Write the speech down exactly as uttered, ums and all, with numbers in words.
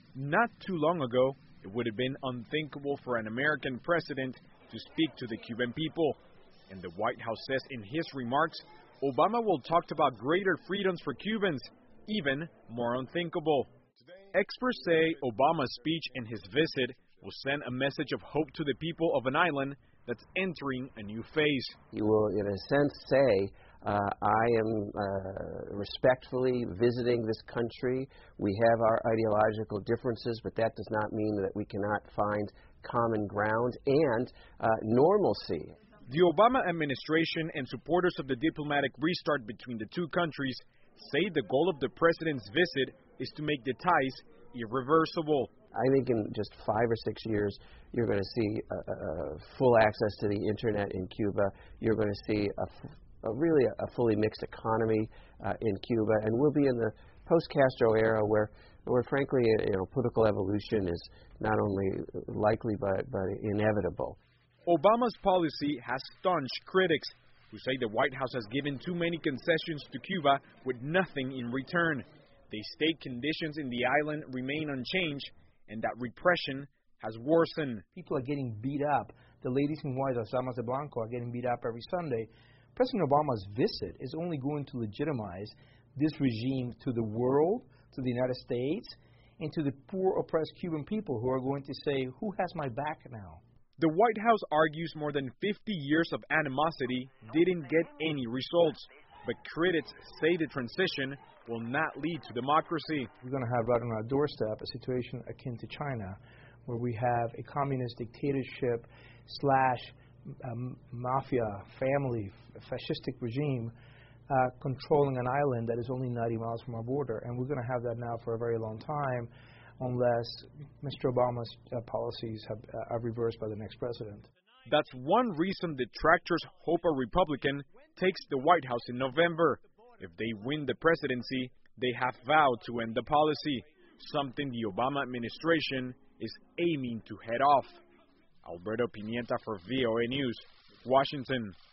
Not too long ago, it would have been unthinkable for an American president to speak to the Cuban people. And the White House says in his remarks, Obama will talk about greater freedoms for Cubans, even more unthinkable. Experts say Obama's speech and his visit will send a message of hope to the people of an island that's entering a new phase. He will, in a sense, say, uh, I am uh, respectfully visiting this country. We have our ideological differences, but that does not mean that we cannot find common ground and uh, normalcy. The Obama administration and supporters of the diplomatic restart between the two countries say the goal of the president's visit is to make the ties irreversible. I think in just five or six years, you're going to see uh, uh, full access to the internet in Cuba. You're going to see a, a really a fully mixed economy uh, in Cuba, and we'll be in the post-Castro era where, where frankly, you know, political evolution is not only likely but, but inevitable. Obama's policy has staunched critics who say the White House has given too many concessions to Cuba with nothing in return. They state conditions in the island remain unchanged and that repression has worsened. People are getting beat up. The ladies in white, as Damas de Blanco, are getting beat up every Sunday. President Obama's visit is only going to legitimize this regime to the world, to the United States, and to the poor, oppressed Cuban people who are going to say, who has my back now? The White House argues more than fifty years of animosity didn't get any results, but critics say the transition will not lead to democracy. We're going to have right on our doorstep a situation akin to China, where we have a communist dictatorship slash um, mafia, family, fascistic regime uh, controlling an island that is only ninety miles from our border. And we're going to have that now for a very long time, unless Mister Obama's uh, policies have, uh, are reversed by the next president. That's one reason detractors hope a Republican takes the White House in November. If they win the presidency, they have vowed to end the policy, something the Obama administration is aiming to head off. Alberto Pimienta for V O A News, Washington.